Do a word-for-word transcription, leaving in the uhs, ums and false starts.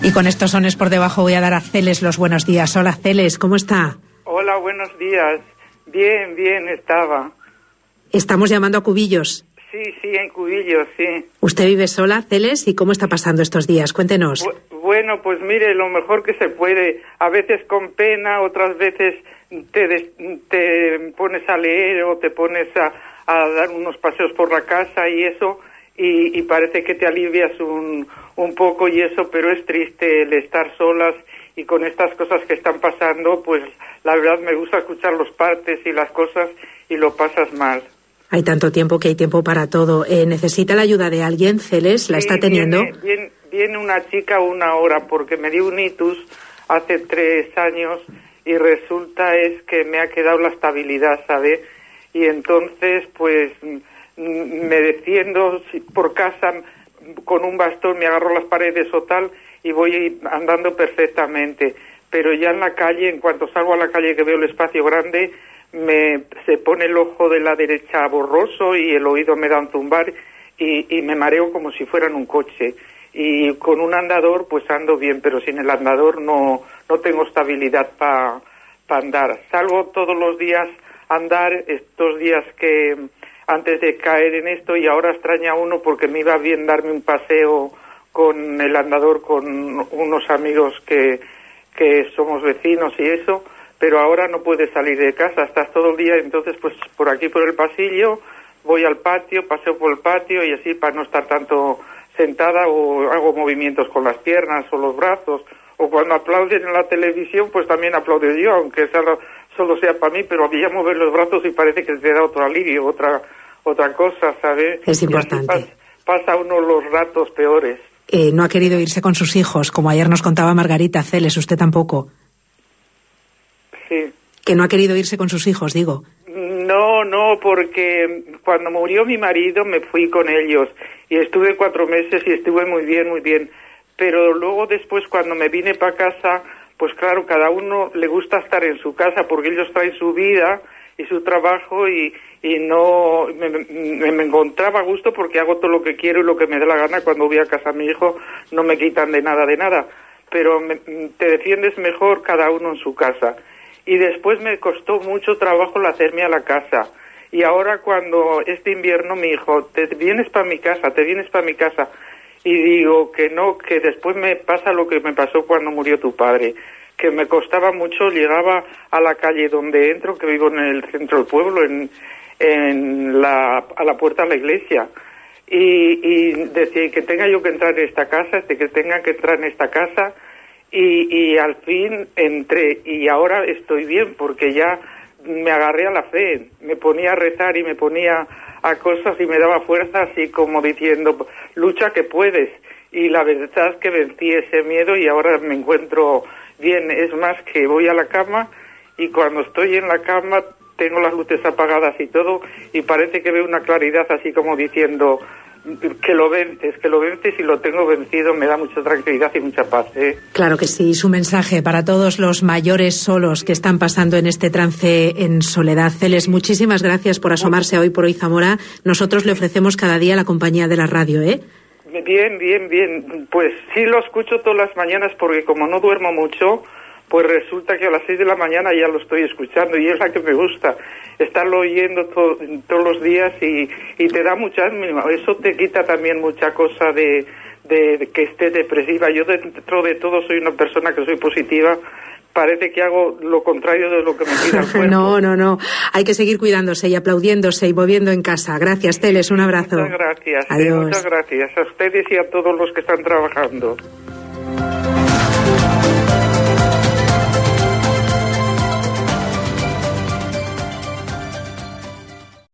Y con estos sones por debajo voy a dar a Celes los buenos días. Hola Celes, ¿cómo está? Hola, buenos días. Bien, bien estaba. Estamos llamando a Cubillos. Sí, sí, en Cubillos, sí. ¿Usted vive sola, Celes? ¿Y cómo está pasando estos días? Cuéntenos. Bu- bueno, pues mire, lo mejor que se puede. A veces con pena, otras veces te, des- te pones a leer o te pones a, a dar unos paseos por la casa y eso, y, y parece que te alivias un, un poco y eso, pero es triste el estar solas y con estas cosas que están pasando, pues la verdad me gusta escuchar los partes y las cosas y lo pasas mal. Hay tanto tiempo que hay tiempo para todo. Eh, ¿Necesita la ayuda de alguien, Celes? ¿La Sí, está teniendo? Viene, viene, viene una chica una hora porque me dio un itus hace tres años y resulta es que me ha quedado la estabilidad, ¿sabe? Y entonces, pues, me defiendo por casa con un bastón, me agarro las paredes o tal y voy andando perfectamente. Pero ya en la calle, en cuanto salgo a la calle que veo el espacio grande, me se pone el ojo de la derecha borroso y el oído me da un zumbar y, y me mareo como si fuera en un coche. Y con un andador pues ando bien, pero sin el andador no no tengo estabilidad para pa andar. Salgo todos los días a andar, estos días que antes de caer en esto, y ahora extraña uno porque me iba bien darme un paseo con el andador con unos amigos que, que somos vecinos y eso, pero ahora no puedes salir de casa, estás todo el día, entonces pues por aquí por el pasillo, voy al patio, paseo por el patio y así para no estar tanto sentada, o hago movimientos con las piernas o los brazos, o cuando aplauden en la televisión pues también aplaudo yo, aunque solo, solo sea para mí, pero había mover los brazos y parece que te da otro alivio, otra otra cosa, ¿sabes? Es importante. Y así pas, pasa uno los ratos peores. Eh, no ha querido irse con sus hijos, como ayer nos contaba Margarita. Celes, usted tampoco. Sí. Que no ha querido irse con sus hijos, digo. No, no, porque cuando murió mi marido me fui con ellos y estuve cuatro meses y estuve muy bien, muy bien. Pero luego después cuando me vine para casa, pues claro, cada uno le gusta estar en su casa porque ellos traen su vida y su trabajo y, y no me, me, me encontraba a gusto porque hago todo lo que quiero y lo que me dé la gana. Cuando voy a casa a mi hijo no me quitan de nada, de nada. Pero me, te defiendes mejor cada uno en su casa. Y después me costó mucho trabajo el hacerme a la casa. Y ahora cuando este invierno mi hijo, te vienes para mi casa, te vienes para mi casa. Y digo que no, que después me pasa lo que me pasó cuando murió tu padre. Que me costaba mucho, llegaba a la calle donde entro, que vivo en el centro del pueblo, en, en la, a la puerta de la iglesia. Y, y decía que tenga yo que entrar en esta casa, de que tenga que entrar en esta casa. Y, y al fin entré y ahora estoy bien porque ya me agarré a la fe, me ponía a rezar y me ponía a cosas y me daba fuerza así como diciendo, lucha que puedes. Y la verdad es que vencí ese miedo y ahora me encuentro bien. Es más que voy a la cama y cuando estoy en la cama tengo las luces apagadas y todo y parece que veo una claridad así como diciendo que lo vences, que lo vences y lo tengo vencido, me da mucha tranquilidad y mucha paz, ¿eh? Claro que sí, su mensaje para todos los mayores solos que están pasando en este trance en soledad. Celes, muchísimas gracias por asomarse a Hoy por Hoy Zamora. Nosotros le ofrecemos cada día la compañía de la radio, ¿eh? Bien, bien, bien. Pues sí lo escucho todas las mañanas porque como no duermo mucho, pues resulta que a las seis de la mañana ya lo estoy escuchando y es la que me gusta, estarlo oyendo to- todos los días y, y te da mucha ánimo. Eso te quita también mucha cosa de, de, de que estés depresiva. Yo dentro de todo soy una persona que soy positiva. Parece que hago lo contrario de lo que me pide el cuerpo. No, no, no. Hay que seguir cuidándose y aplaudiéndose y moviendo en casa. Gracias, Celes. Un abrazo. Muchas gracias. Adiós. Sí, muchas gracias a ustedes y a todos los que están trabajando.